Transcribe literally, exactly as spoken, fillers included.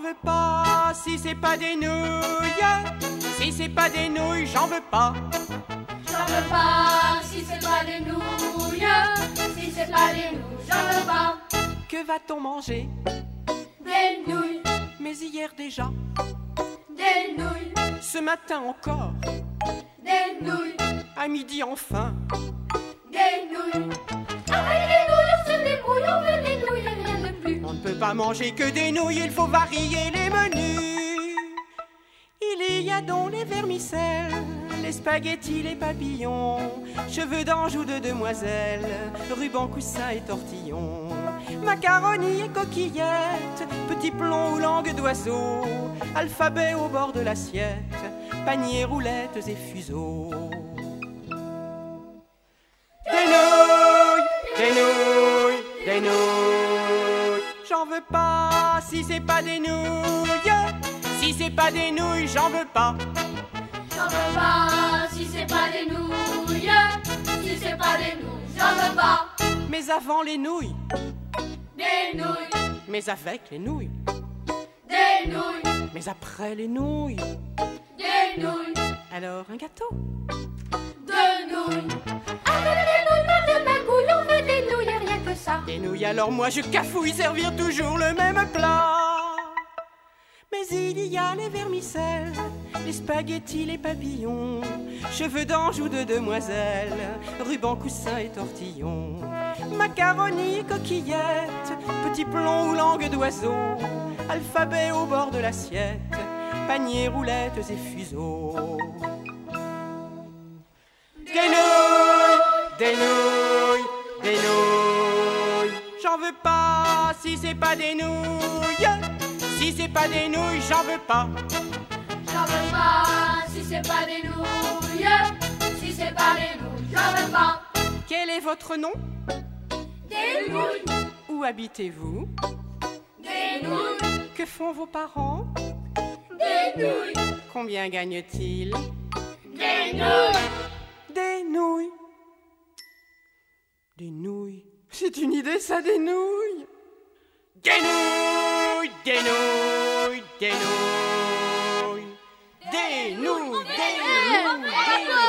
veux pas si c'est pas des nouilles. Si c'est pas des nouilles, j'en veux pas. J'en veux pas si c'est pas des nouilles. Si c'est pas des nouilles, j'en veux pas. Que va-t-on manger? Des nouilles, Mais hier déjà, des nouilles, ce matin encore, des nouilles, à midi enfin. des nouilles. Avec les nouilles, on se débrouille, on veut des nouilles et rien de plus. On ne peut pas manger que des nouilles, il faut varier les menus. Il y a donc les vermicelles, les spaghettis, les papillons, cheveux d'ange ou de demoiselle, ruban, coussin et tortillon, macaroni et coquillettes, petits plombs ou langue d'oiseau, alphabet au bord de l'assiette, paniers, roulettes et fuseaux. Des nouilles, des nouilles, des nouilles. J'en veux pas si c'est pas des nouilles. Si c'est pas des nouilles, j'en veux pas. J'en veux pas si c'est pas des nouilles. Si c'est pas des nouilles, j'en veux pas. Mais avant les nouilles, Des nouilles, mais avec les nouilles, des nouilles, mais après les nouilles. des nouilles, Alors un gâteau. de nouilles. Avec des nouilles, pas de magouille, on veut des nouilles et rien que ça. Des nouilles, alors moi je cafouille servir toujours le même plat. Mais il y a les vermicelles, les spaghettis, les papillons, cheveux d'ange ou de demoiselle, ruban, coussin et tortillon, macaroni, coquillettes, petits plombs ou langue d'oiseau, alphabet au bord de l'assiette, paniers, roulettes et fuseaux. Des nouilles, des nouilles, des nouilles. J'en veux pas si c'est pas des nouilles. Si c'est pas des nouilles, j'en veux pas. J'en veux pas si c'est pas des nouilles. Si c'est pas des nouilles, j'en veux pas. Quel est votre nom? Des nouilles, Où habitez-vous? des nouilles, Que font vos parents? des nouilles, Combien gagnent-ils? des nouilles. Des nouilles. Des nouilles. C'est une idée, ça, des nouilles. Des nouilles, des nouilles, des nouilles. Des nouilles, des nouilles, des nouilles.